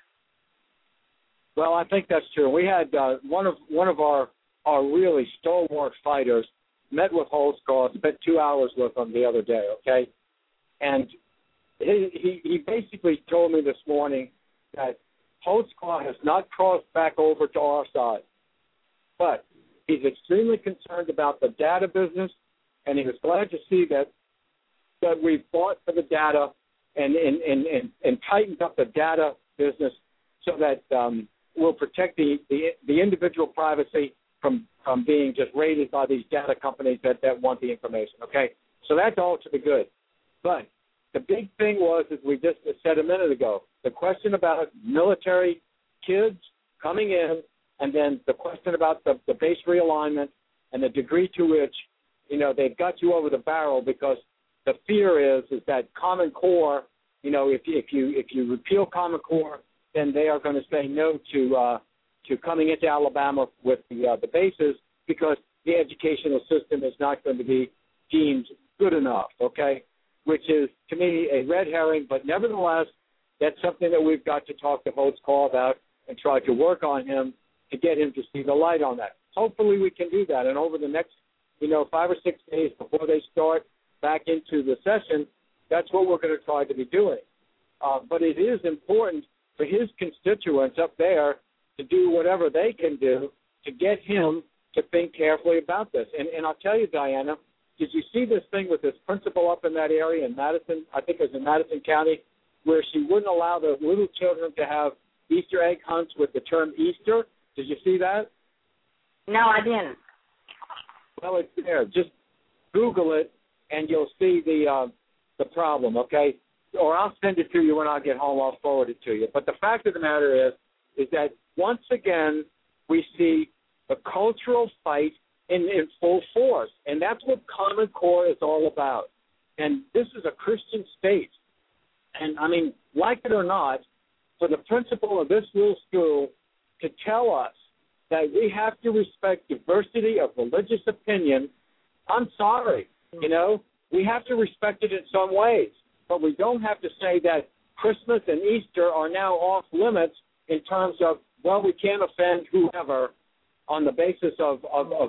Well, I think that's true. We had one of our really stalwart fighters met with Holtzclaw, spent 2 hours with him the other day, okay? And he basically told me this morning that Holtzclaw has not crossed back over to our side, but he's extremely concerned about the data business, and he was glad to see that we fought for the data and tightened up the data business so that we'll protect the individual privacy from being just raided by these data companies that want the information, okay? So that's all to the good. But the big thing was, as we just said a minute ago, the question about military kids coming in, and then the question about the base realignment and the degree to which, they've got you over the barrel, because the fear is that Common Core, if you repeal Common Core, then they are going to say no to coming into Alabama with the bases, because the educational system is not going to be deemed good enough, okay? Which is, to me, a red herring, but nevertheless, that's something that we've got to talk to Holtzclaw about and try to work on him to get him to see the light on that. Hopefully we can do that, and over the next, 5 or 6 days before they start back into the session, that's what we're going to try to be doing. But it is important for his constituents up there to do whatever they can do to get him to think carefully about this. And I'll tell you, Diana, did you see this thing with this principal up in that area in Madison? I think it was in Madison County, where she wouldn't allow the little children to have Easter egg hunts with the term Easter. Did you see that? No, I didn't. Well, it's there. Just Google it, and you'll see the problem, okay? Or I'll send it to you when I get home. I'll forward it to you. But the fact of the matter is that once again we see the cultural fight in full force, and that's what Common Core is all about. And this is a Christian state. And, I mean, like it or not, for the principal of this little school to tell us that we have to respect diversity of religious opinion, I'm sorry, you know, we have to respect it in some ways, but we don't have to say that Christmas and Easter are now off limits in terms of, well, we can't offend whoever on the basis of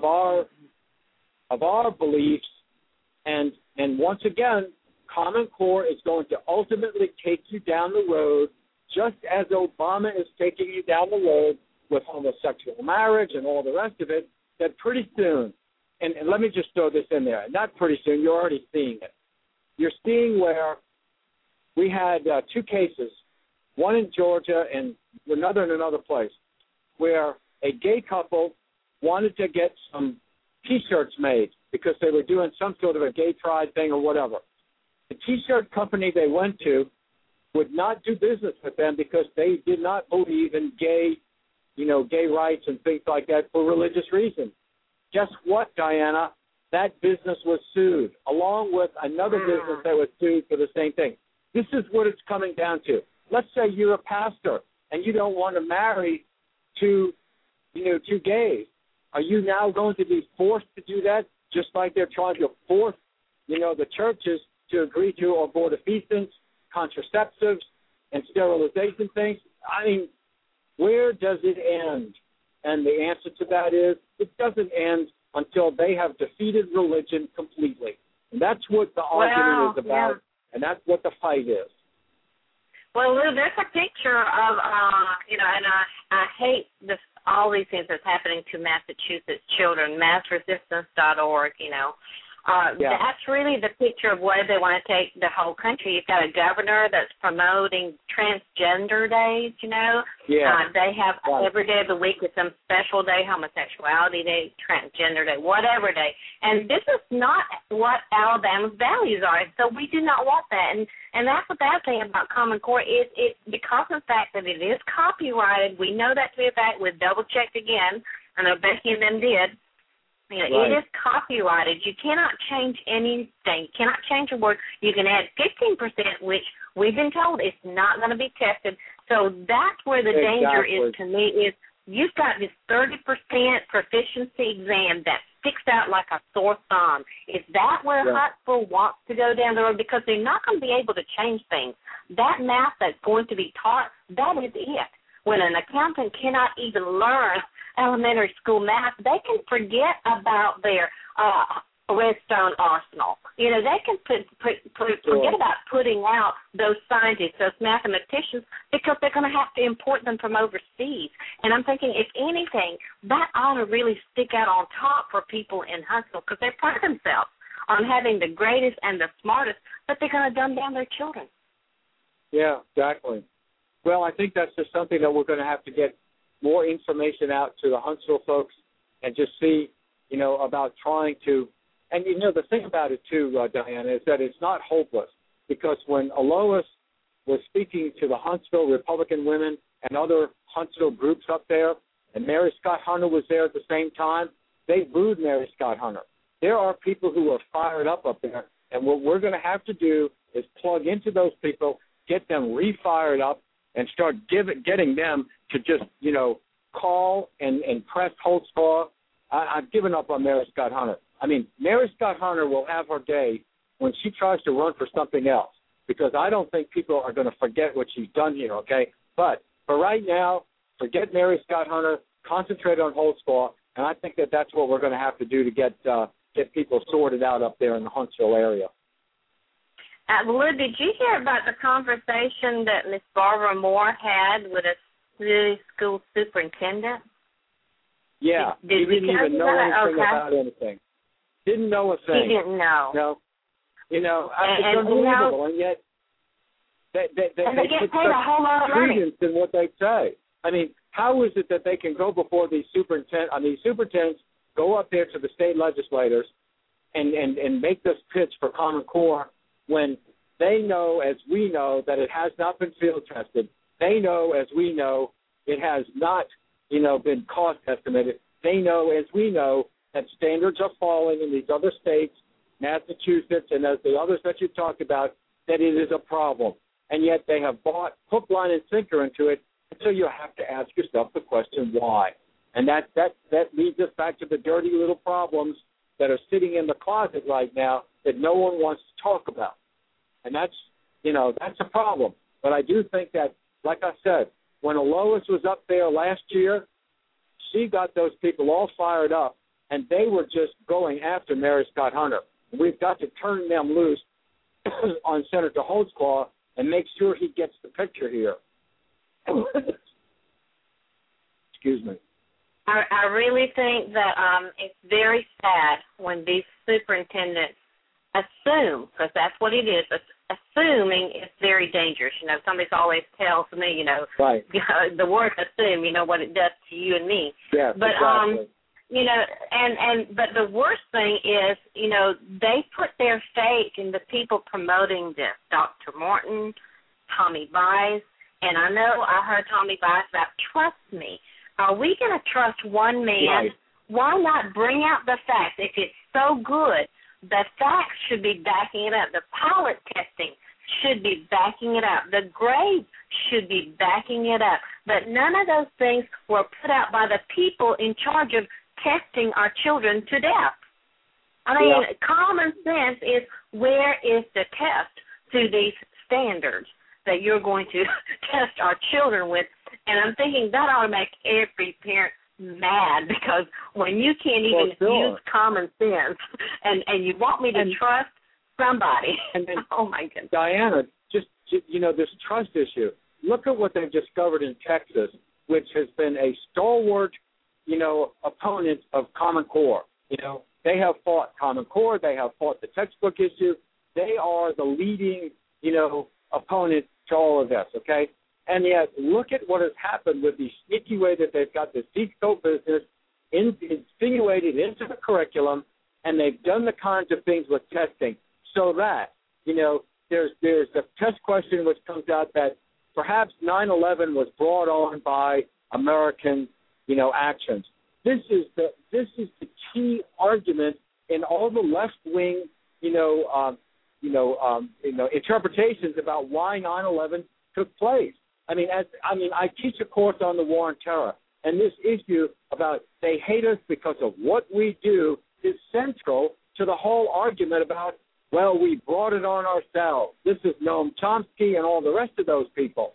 our beliefs. And once again, Common Core is going to ultimately take you down the road, just as Obama is taking you down the road with homosexual marriage and all the rest of it, that pretty soon, and let me just throw this in there, not pretty soon, you're already seeing it. You're seeing where we had 2 cases, one in Georgia and another in another place, where a gay couple wanted to get some T-shirts made because they were doing some sort of a gay pride thing or whatever. The T-shirt company they went to would not do business with them because they did not believe in gay rights and things like that for religious reasons. Guess what, Diana? That business was sued, along with another business that was sued for the same thing. This is what it's coming down to. Let's say you're a pastor and you don't want to marry two gays. Are you now going to be forced to do that, just like they're trying to force, the churches to agree to abortifacient, contraceptives, and sterilization things? I mean, where does it end? And the answer to that is it doesn't end until they have defeated religion completely. And that's what the argument is about, and that's what the fight is. Well, Lou, there's a picture of, and I hate all these things that's happening to Massachusetts children, massresistance.org, That's really the picture of where they want to take the whole country. You've got a governor that's promoting transgender days, They have every day of the week is some special day, homosexuality day, transgender day, whatever day. And this is not what Alabama's values are. So we do not want that. And that's the bad thing about Common Core is it because of the fact that it is copyrighted. We know that to be a fact. We've double-checked again. I know Becky and them did. It is copyrighted. You cannot change anything. You cannot change a word. You can add 15%, which we've been told is not going to be tested. So that's where the danger is to me is you've got this 30% proficiency exam that sticks out like a sore thumb. Is that where Huntsville wants to go down the road? Because they're not going to be able to change things. That math that's going to be taught, that is it. When an accountant cannot even learn elementary school math, they can forget about their Redstone arsenal. They can forget about putting out those scientists, those mathematicians, because they're going to have to import them from overseas. And I'm thinking, if anything, that ought to really stick out on top for people in Huntsville because they pride themselves on having the greatest and the smartest, but they're going to dumb down their children. Yeah, exactly. Well, I think that's just something that we're going to have to get more information out to the Huntsville folks and just see, about trying to. And, the thing about it, too, Diana, is that it's not hopeless because when Alois was speaking to the Huntsville Republican women and other Huntsville groups up there, and Mary Scott Hunter was there at the same time, they booed Mary Scott Hunter. There are people who are fired up there, and what we're going to have to do is plug into those people, get them re-fired up, and start getting them to just, call and press Holtzclaw. I've given up on Mary Scott Hunter. I mean, Mary Scott Hunter will have her day when she tries to run for something else because I don't think people are going to forget what she's done here, okay? But for right now, forget Mary Scott Hunter, concentrate on Holtzclaw, and I think that that's what we're going to have to do to get people sorted out up there in the Huntsville area. Lou, did you hear about the conversation that Miss Barbara Moore had with a school superintendent? Yeah, he didn't even know anything about anything. Didn't know a thing. He didn't know. No. You know, it's and unbelievable, and yet they get put paid a whole lot of money. credence in what they say. I mean, how is it that they can go before these superintendents go up there to the state legislators and make this pitch for Common Core when they know, as we know, that it has not been field tested. They know, as we know, it has not, been cost estimated. They know, as we know, that standards are falling in these other states, Massachusetts, and as the others that you talked about, that it is a problem. And yet they have bought hook, line, and sinker into it, so you have to ask yourself the question, why? And that leads us back to the dirty little problems that are sitting in the closet right now that no one wants to talk about. And that's a problem. But I do think that, like I said, when Lois was up there last year, she got those people all fired up, and they were just going after Mary Scott Hunter. We've got to turn them loose on Senator Holtzclaw and make sure he gets the picture here. Excuse me. I really think that it's very sad when these superintendents assume, because that's what it is, assuming it's very dangerous. Somebody always tells me, right. The word assume, what it does to you and me. Yeah, but, exactly. But the worst thing is, they put their faith in the people promoting this, Dr. Morton, Tommy Bice, and I know I heard Tommy Bice about trust me. Are we going to trust one man? Right. Why not bring out the facts? If it's so good, the facts should be backing it up. The pilot testing should be backing it up. The grades should be backing it up. But none of those things were put out by the people in charge of testing our children to death. I mean, common sense is, where is the test to these standards that you're going to test our children with? And I'm thinking that ought to make every parent mad, because when you can't even use common sense and you want me to trust somebody. And then, oh, my goodness. Diana, just this trust issue. Look at what they've discovered in Texas, which has been a stalwart, opponent of Common Core. They have fought Common Core. They have fought the textbook issue. They are the leading, opponent to all of this, okay? And yet, look at what has happened with the sneaky way that they've got this deco business insinuated into the curriculum, and they've done the kinds of things with testing so that, there's a test question which comes out that perhaps 9/11 was brought on by American, actions. This is the key argument in all the left-wing, interpretations about why 9/11 took place. I teach a course on the war on terror, and this issue about they hate us because of what we do is central to the whole argument about, well, we brought it on ourselves. This is Noam Chomsky and all the rest of those people.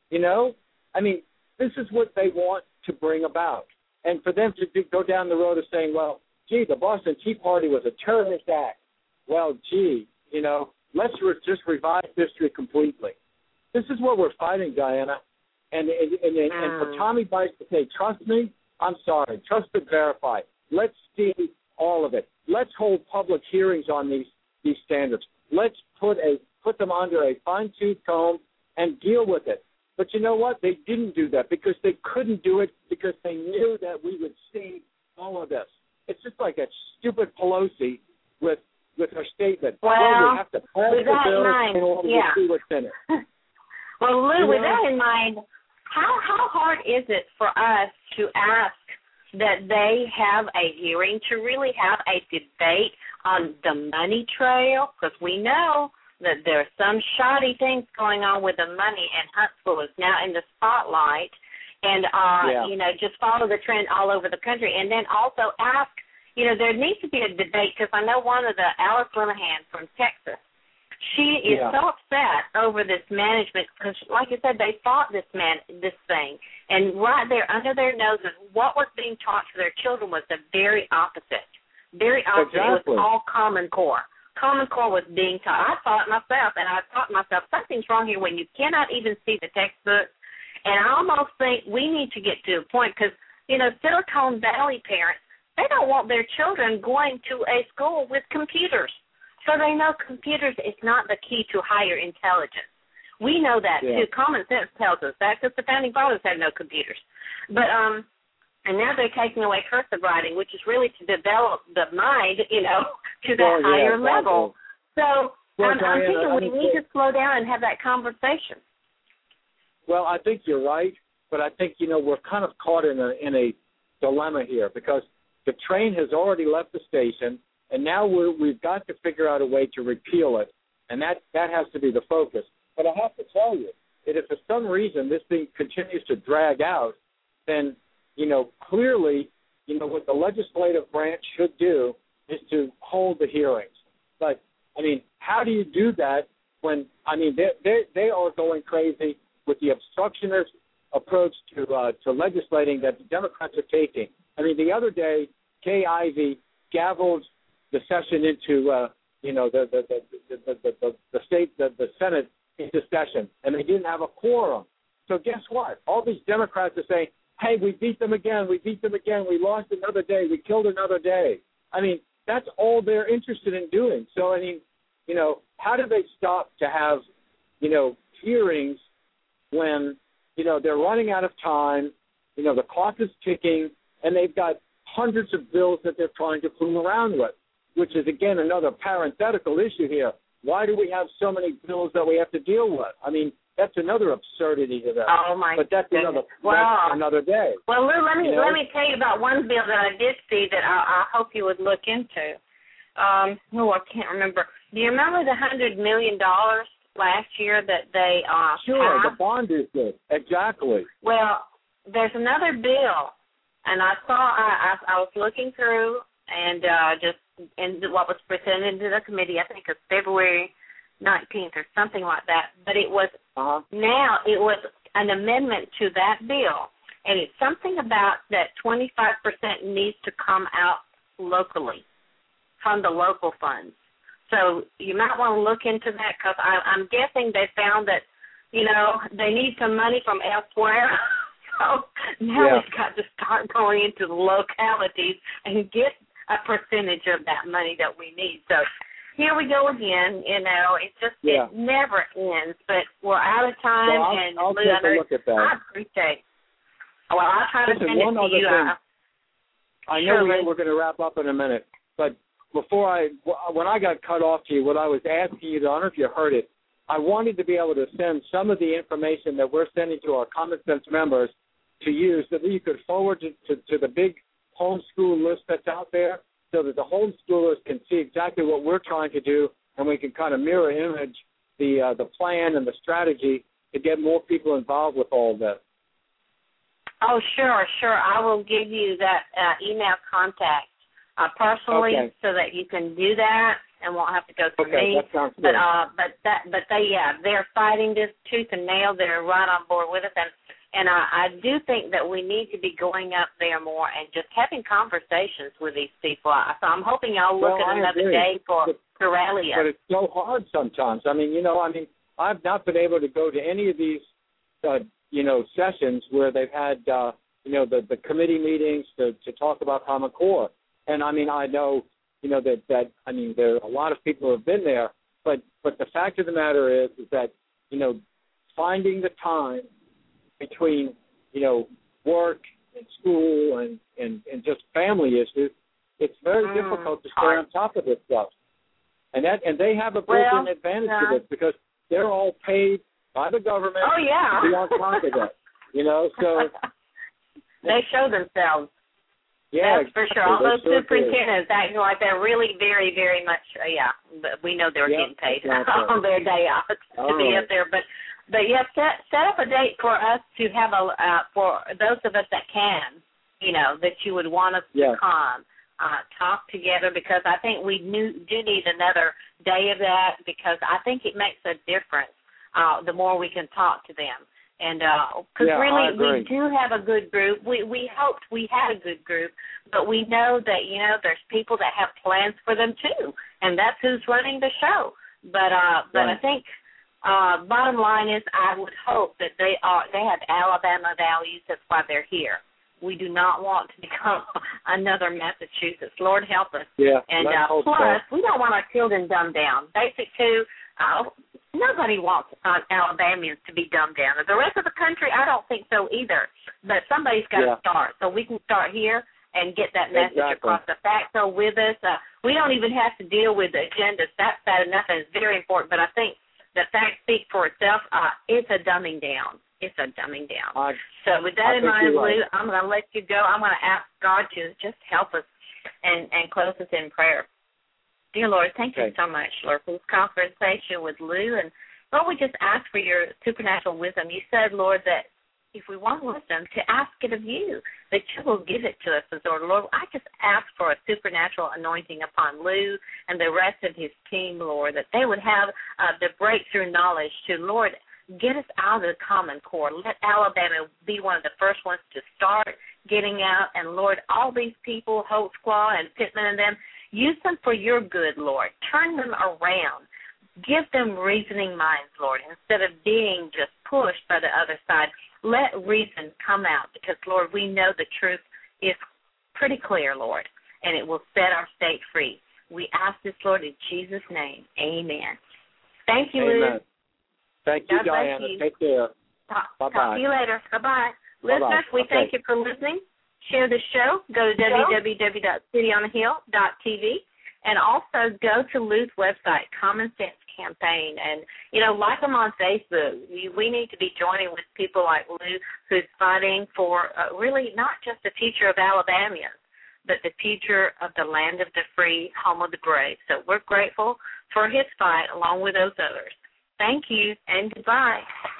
This is what they want to bring about. And for them to go down the road of saying, well, gee, the Boston Tea Party was a terrorist act. Well, gee, let's just revise history completely. This is what we're fighting, Diana. And for Tommy Bice to say, trust me, I'm sorry. Trust but verify. Let's see all of it. Let's hold public hearings on these standards. Let's put them under a fine-tooth comb and deal with it. But you know what? They didn't do that because they couldn't do it because they knew that we would see all of this. It's just like a stupid Pelosi with her statement. Well, we have to pass the bill in order to see what's in it. Well, Lou, with that in mind, how hard is it for us to ask that they have a hearing, to really have a debate on the money trail? Because we know that there are some shoddy things going on with the money, and Huntsville is now in the spotlight. And, just follow the trend all over the country. And then also ask, there needs to be a debate, because I know one of Alice Linehan from Texas, she is so upset over this management because, like I said, they fought this thing. And right there under their noses, what was being taught to their children was the very opposite. Very opposite. Exactly. It was all Common Core. Common Core was being taught. I thought myself, and I thought myself, something's wrong here when you cannot even see the textbook. And I almost think we need to get to a point because, Silicon Valley parents They don't want their children going to a school with computers. So they know computers is not the key to higher intelligence. We know that, too. Common sense tells us that because the founding fathers had no computers. But and now they're taking away cursive writing, which is really to develop the mind, to that higher level. So I'm thinking we need to slow down and have that conversation. Well, I think you're right, but I think, we're kind of caught in a dilemma here because the train has already left the station, and now we've got to figure out a way to repeal it, and that has to be the focus. But I have to tell you that if for some reason this thing continues to drag out, then, clearly, what the legislative branch should do is to hold the hearings. But, how do you do that when, they are going crazy with the obstructionist approach to legislating that the Democrats are taking. The other day, Kay Ivey gavelled the session into, the Senate into session, and they didn't have a quorum. So guess what? All these Democrats are saying, hey, we beat them again, we lost another day, we killed another day. That's all they're interested in doing. So, how do they stop to have, hearings when, they're running out of time, the clock is ticking, and they've got hundreds of bills that they're trying to fool around with, which is, again, another parenthetical issue here. Why do we have so many bills that we have to deal with? That's another absurdity to that. Oh, my But that's goodness. that's another day. Well, Lou, let me tell you about one bill that I did see that I hope you would look into. I can't remember. Do you remember the $100 million last year that they Sure, passed? the bond issue. Exactly. Well, there's another bill, and I was looking through and what was presented to the committee, I think it's February 19th or something like that, but it was now it was an amendment to that bill, and it's something about that 25% needs to come out locally from the local funds. So you might want to look into that because I'm guessing they found that, they need some money from elsewhere. So now we've got to start going into the localities and get a percentage of that money that we need. So here we go again. It's just it never ends. But we're out of time. I'll take a look at that. I appreciate. Well, I'll try to send it to you. I know we're going to wrap up in a minute, but when I got cut off to you, what I was asking you, I don't know if you heard it, I wanted to be able to send some of the information that we're sending to our Common Sense members to you so that you could forward to the big homeschool list that's out there so that the homeschoolers can see exactly what we're trying to do and we can kind of mirror image the plan and the strategy to get more people involved with all of this. Oh, sure. I will give you that email contact personally so that you can do that and won't have to go through me. That sounds good. But they're fighting this tooth and nail. They're right on board with us, and I do think that we need to be going up there more and just having conversations with these people. So I'm hoping y'all look at another day to rally us. But it's so hard sometimes. I've not been able to go to any of these, sessions where they've had, the committee meetings to talk about Common Core. And I know, that there are a lot of people who have been there, but the fact of the matter is that, finding the time between, work and school and just family issues, it's very difficult to stay on top of this stuff. And they have a built-in advantage to this because they're all paid by the government to be on top of that. So they show themselves. Yeah, that's for sure. All those superintendents acting like they're really very, very much, but we know they're getting paid on their day off to be up there. But set up a date for us to have for those of us that can, that you would want us to come, talk together because I think we do need another day of that because I think it makes a difference the more we can talk to them. And because we do have a good group. We hoped we had a good group, but we know that, there's people that have plans for them too, and that's who's running the show. But I think bottom line is I would hope that they have Alabama values. That's why they're here. We do not want to become another Massachusetts. Lord, help us. Yeah, and plus, we don't want our children dumbed down. Basic, too, nobody wants Alabamians to be dumbed down. The rest of the country, I don't think so either. But somebody's got to start. So we can start here and get that message across. The facts are with us. We don't even have to deal with the agendas. That's bad enough, and it's very important. But I think the facts speak for itself. It's a dumbing down. It's a dumbing down. So with that in mind, Lou, I'm going to let you go. I'm going to ask God to just help us and close us in prayer. Dear Lord, thank you so much, Lord, for this conversation with Lou. And, Lord, we just ask for your supernatural wisdom. You said, Lord, that if we want wisdom, to ask it of you, that you will give it to us. And so, Lord, I just ask for a supernatural anointing upon Lou and the rest of his team, Lord, that they would have the breakthrough knowledge to, Lord, get us out of the Common Core. Let Alabama be one of the first ones to start getting out. And, Lord, all these people, Holt Squaw and Pittman and them, use them for your good, Lord. Turn them around. Give them reasoning minds, Lord, instead of being just pushed by the other side. Let reason come out because, Lord, we know the truth is pretty clear, Lord, and it will set our state free. We ask this, Lord, in Jesus' name. Amen. Thank you, Amen. Liz. Thank you, Diana. Take care. Bye-bye. Talk to you later. Bye-bye. Listeners, we thank you for listening. Share the show. Go to www.cityonthehill.tv and also go to Lou's website, Common Sense Campaign. And, like them on Facebook. We need to be joining with people like Lou who's fighting for really not just the future of Alabamians, but the future of the land of the free, home of the brave. So we're grateful for his fight along with those others. Thank you and goodbye.